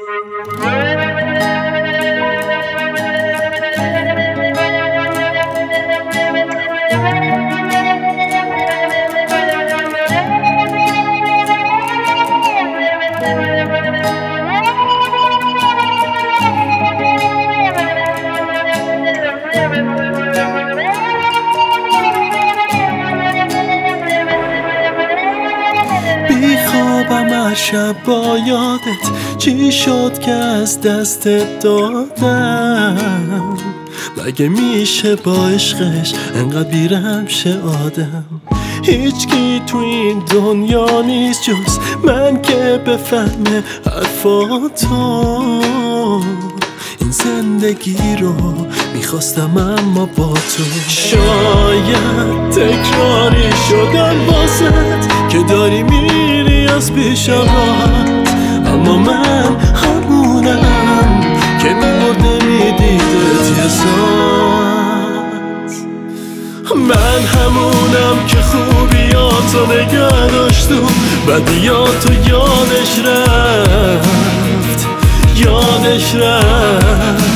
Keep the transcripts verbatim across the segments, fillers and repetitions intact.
بیخوابم از شب با یادت، چی شد که از دستت دادم؟ مگه میشه با عشقش انقدر بیرحم شه آدم؟ هیچکی تو این دنیا نیست جز من که بفهمه حرفاتو. این زندگی رو میخواستم اما با تو. شاید تکراری شدم واسط که داری میری از پیشم راحت، اما من همونم که میمرد نمیدیدت یه ساعت. من همونم که خوبیاتو نگه داشت و بدیاتو یادش رفت یادش رفت.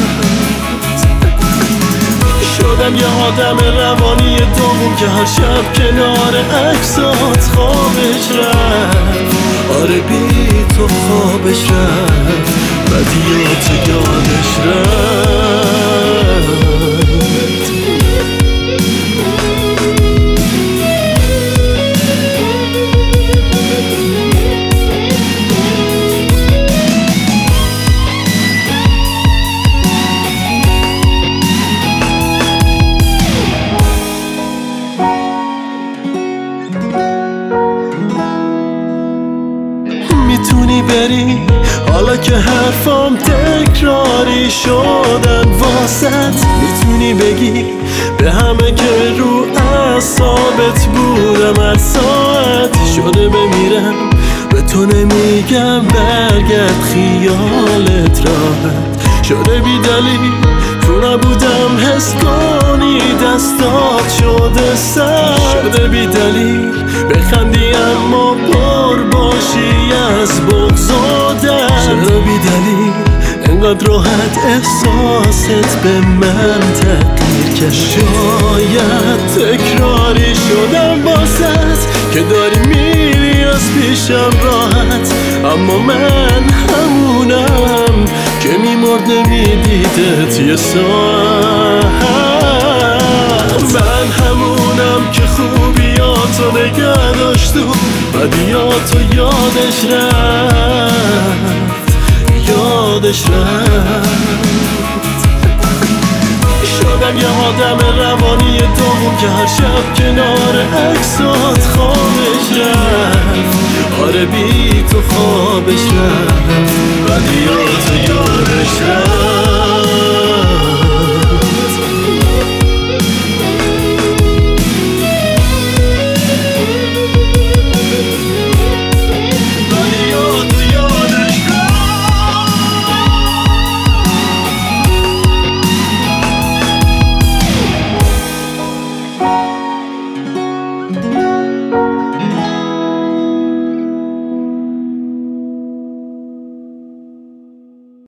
شدم یه آدم روانی دوم که هر شب کنار عکسات خوابش رفت. آره بی تو خوابش رفت، بدیاتو یادش رفت. میتونی بری حالا که حرفام تکراری شدن واسط. میتونی بگی به همه که رو اعصابت بودم هر ساعت. شده بمیرم به تو نمیگم برگرد خیالت راحت. شده بی دلیل تو نبودم حس کنی دستات شده سر. شده بی دلیل بخندی اما پر باشی از بغض و درد. شده بی دلیل انقدر راحت احساست به من تغییر کرد. شاید تکراری شدم واسط که داری میری از پیشم راحت، اما من همونم که میمرد نمیدیدت یه ساعت. من همونم که خوبیاتو نگه داشت و بدیاتو یادش رفت یادش رفت. شدم یه آدم روانی دوم که هر شب کنار عکسات خوابش رفت. آره بی تو خوابش رفت. بدیاتو